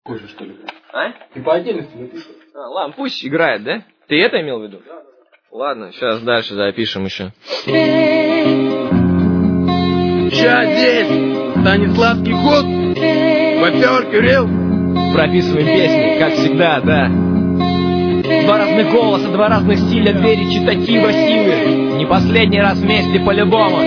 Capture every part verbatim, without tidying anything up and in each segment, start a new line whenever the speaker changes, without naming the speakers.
Позже, что ли?
А?
Ты по отдельности напишешь.
А, ладно, пусть играет, да? Ты это имел в виду?
Да, да.
Ладно, сейчас дальше запишем еще.
Ща здесь Станиславский ход, вопер, Кирилл.
Прописываем песни, как всегда, да. Два разных голоса, два разных стиля, две речитатива силы. Не последний раз вместе по-любому.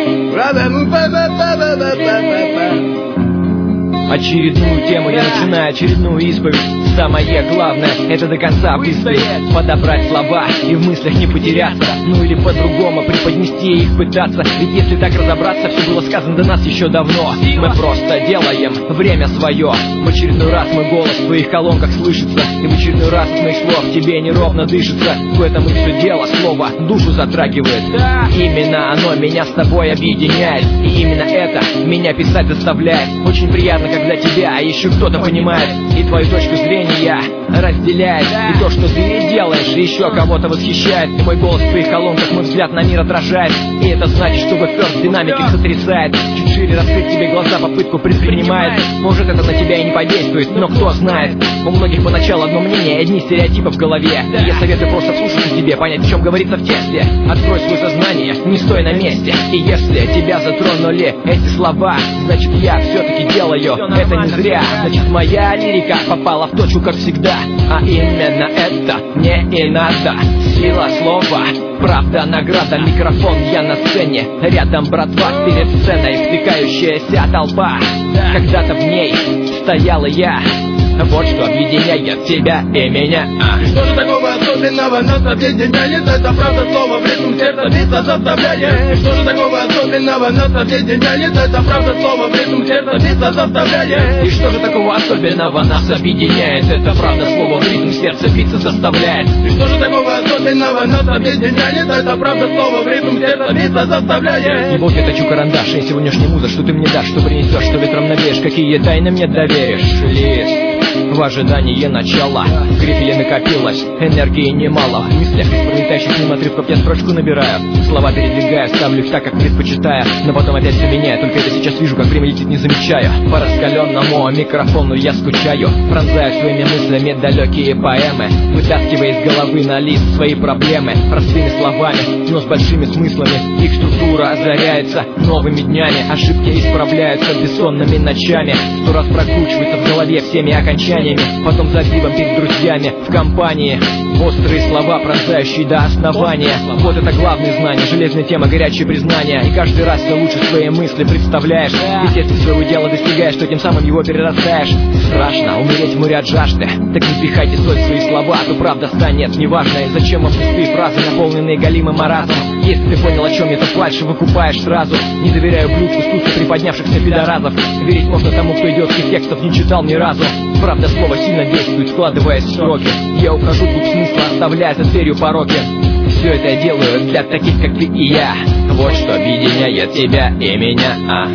Очередную тему я начинаю, очередную исповедь. Самое главное, это до конца выстоять, подобрать слова и в мыслях не потеряться. Ну или по-другому преподнести их пытаться. Ведь если так разобраться, все было сказано до нас еще давно. Мы просто делаем время свое. В очередной раз мой голос в твоих колонках слышится, и в очередной раз от моих слов тебе неровно дышится. В этом и все дело, слово душу затрагивает. Именно оно меня с тобой объединяет, и именно это меня писать заставляет. Очень приятно, когда тебя еще кто-то понимает и твою точку зрения разделяет. И то, что ты делаешь, еще кого-то восхищает. И мой голос в твоих колонках мой взгляд на мир отражает. И это значит, что вэфер в динамиках сотрясает. Чуть шире раскрыть тебе глаза попытку предпринимает. Может, это на тебя и не подействует, но кто знает. У многих поначалу одно мнение, одни стереотипы в голове. И я советую просто слушать тебе, понять, в чем говорится в тексте. Открой свое сознание, не стой на месте. И если тебя затронули эти слова, значит я все-таки делаю это не зря. Значит моя лирика попала в точку, как всегда. А именно это мне и надо. Сила слова, правда, награда. Микрофон, я на сцене, рядом братва перед сценой, втыкающаяся толпа. Когда-то в ней стоял я. Вот что объединяет тебя и меня.
И что же такого особенного нас объединяет? Это правда слово в ритм сердца биться заставляет. И что же такого особенного нас объединяет? Это правда слово в ритм сердца биться заставляет.
И что же такого особенного нас объединяет? Это правда слово в ритм сердца биться заставляет.
И что же такого особенного нас объединяет? Это правда слово в ритм сердца биться заставляет.
И вот я точу карандаш, и сегодняшняя муза, что ты мне дашь, что принесешь, что ветром навеешь, какие тайны мне доверишь. Лист в ожидании начала, в грифеле накопилось энергии немало. В мыслях из пролетающих мимо отрывков я строчку набираю, слова передвигаю, ставлю их так, как предпочитаю. Но потом опять все меняю, только это сейчас вижу, как время летит, не замечаю. По раскаленному микрофону я скучаю, пронзаю своими мыслями далекие поэмы, вытаскивая из головы на лист свои проблемы. Простыми словами, но с большими смыслами. Их структура озаряется новыми днями, ошибки исправляются бессонными ночами. Сто раз прокручивается в голове всеми окончаниями, потом забивом перед друзьями в компании. Острые слова, пронзающие до основания. Вот это главное знание, железная тема, горячие признания. И каждый раз все лучше свои мысли представляешь. Ведь если своего дела достигаешь, то тем самым его перерастаешь. Страшно умереть в море от жажды, так не пихайте соль в свои слова, то правда станет неважно. И зачем вам пустые фразы, наполненные галимым маразмом? Если ты понял, о чем я, то фальши выкупаешь сразу. Не доверяю блюдку искусства приподнявшихся пидоразов. Верить можно тому, кто идиотских текстов не читал ни разу. Правда, слово сильно действует, складываясь в строки. Я ухожу вглубь смысла, оставляя за дверью пороки. Все это я делаю для таких, как ты и я. Вот что объединяет тебя и меня. А.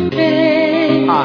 А.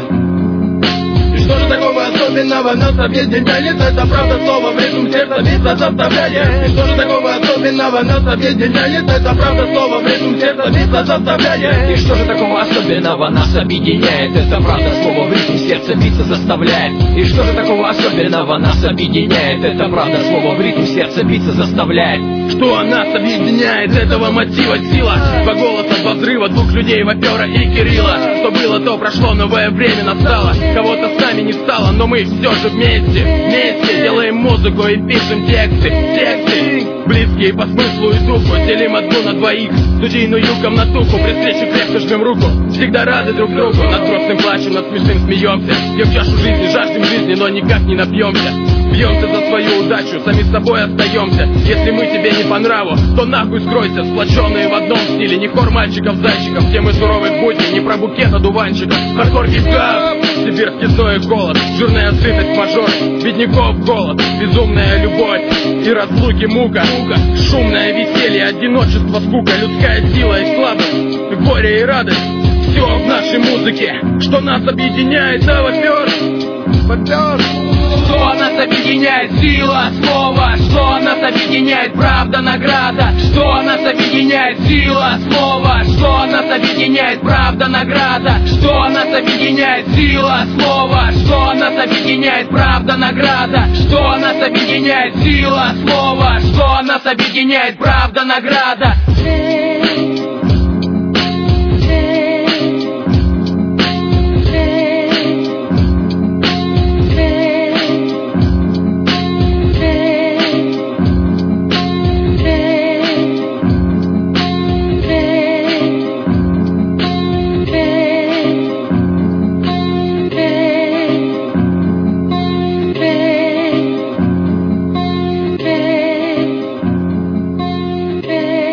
И что же такого особенного нас объединяет? Это правда слово в ритм сердца биться заставляет. И что же такого особенного нас объединяет? Это правда слово в ритм сердца биться заставляет.
И что же такого особенного нас объединяет? Это правда слово в ритм сердца биться заставляет. И что же такого особенного нас объединяет? Это правда слово в ритм сердца биться заставляет.
Что нас объединяет? Этого мотива сила. Два голоса, два взрыва, двух людей, вопера и Кирилла. Что было, то прошло, новое время настало. Кого-то с нами не стало, но мы все же вместе. Вместе делаем музыку и пишем тексты. Тексты близкие по смыслу и духу. Делим одну на двоих, студийную комнатуху. При встрече крепко жмем руку, всегда рады друг другу. Над грустным плачем, над смешным смеемся. Пьем чашу жизни, жаждем жизни, но никак не напьемся. Бьемся за свою удачу, сами с собой остаемся. Если мы тебе не по нраву, то нахуй скройся. Сплоченные в одном стиле, не хор мальчиков-зайчиков. Темы суровых будней, не про букет одуванчиков. Хардкор хип-хоп, сибирский зной голод, жирная сытость мажор, бедняков голод, безумная любовь и разлуки мука. Шумное веселье, одиночество, скука, людская сила и слабость, горе и радость. Все в нашей музыке, что нас объединяет, да, вопер? Вопер!
Что нас объединяет?
объединяет сила слова? Что нас объединяет? Правда, награда. Что нас объединяет? Сила слова. Что нас объединяет? Правда, награда. Что нас объединяет? Сила слова. Что нас объединяет? Правда, награда. Что нас объединяет? Сила слова. Что нас объединяет? Правда, награда.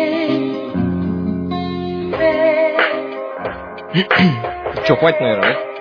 Че, хватит, наверное, да?